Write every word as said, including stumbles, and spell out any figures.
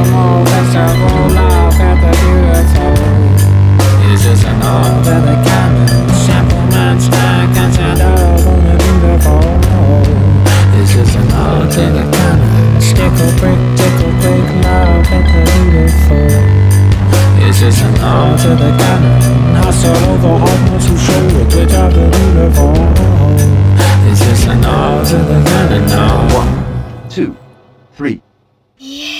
more vegetable love at the beautiful. It's just an art of the common. Simple man's not considered on the beautiful. It's just an art of the common. Stickle brick, tickle brick, love at the beautiful. It's just an art of the common. Hustle over hard to show the good of the beautiful. It's just an art of the common now. One, two, three. Yeah.